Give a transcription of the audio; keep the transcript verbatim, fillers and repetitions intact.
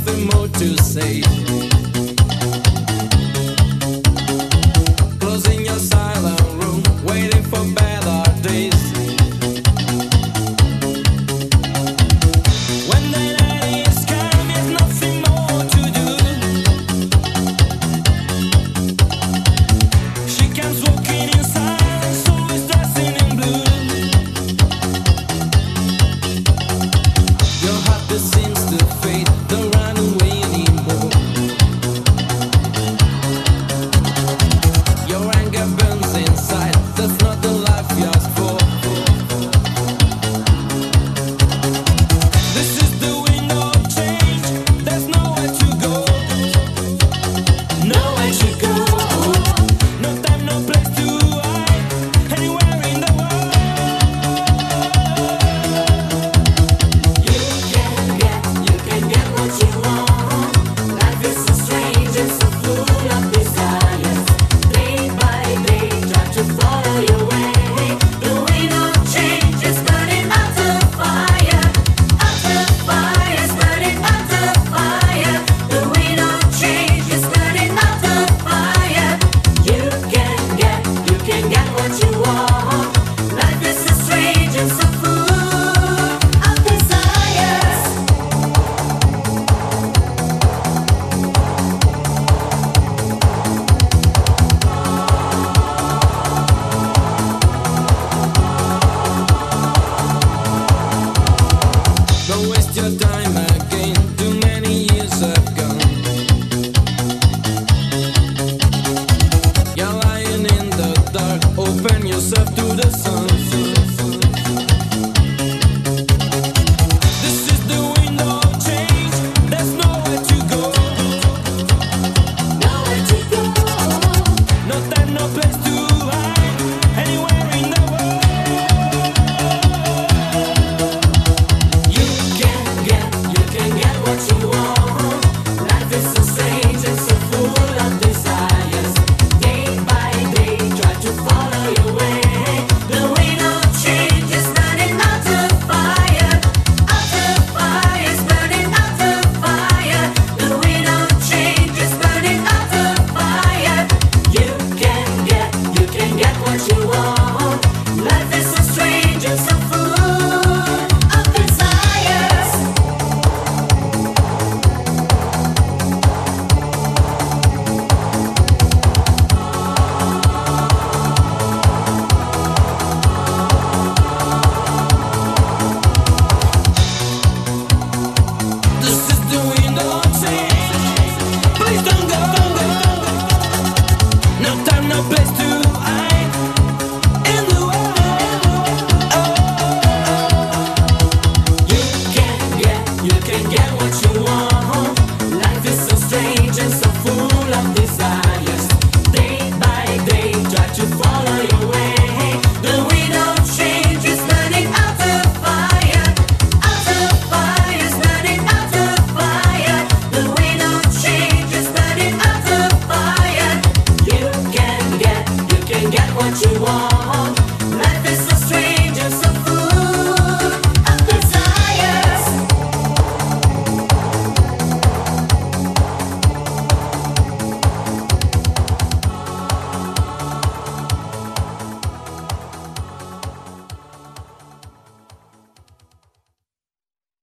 nothing more to say. Closing your silent room, waiting for better days. When the night is calm, there's nothing more to do. She comes walking in silence, always dressing in blue. Your heart that seems to fade, don't run away anymore. Your anger burns inside, that's not the life you asked for. This is the window of change, there's nowhere to go. Nowhere to go. No time, no place to hide, anywhere in the world. You can get, you can get what you want. Life is so strange and so full of desires. Day by day, try to follow your way. The wind of change is burning out the fire. Out the fire is burning out the fire. The wind of change is burning out the fire. You can get, you can get what you want. Life is so strange and so full of desires. Don't waste your time again, too many years have gone. You're lying in the dark, open yourself to the sun. This is the window of change, there's nowhere to go. Nowhere to go. No time, no place to hide, anywhere in the world. You can get, you can get what you want. Life is so strange and so full of desires. Day by day, try to follow your way. The wind of change is burning out the fire. Out the fire is burning out the fire. The wind of change is burning out the fire. You can get, you can get what you want. Life is so strange and so full of desires. This is the window of change. Please don't go. No time, no place to hide in the world. You can get, you can get what you want. Life is so strange and so full of desires. Day by day, try to follow your way. The wind of change is burning out the fire. Out the fire is burning out the fire. The wind of change is burning out the fire. You can get, you can get what you want.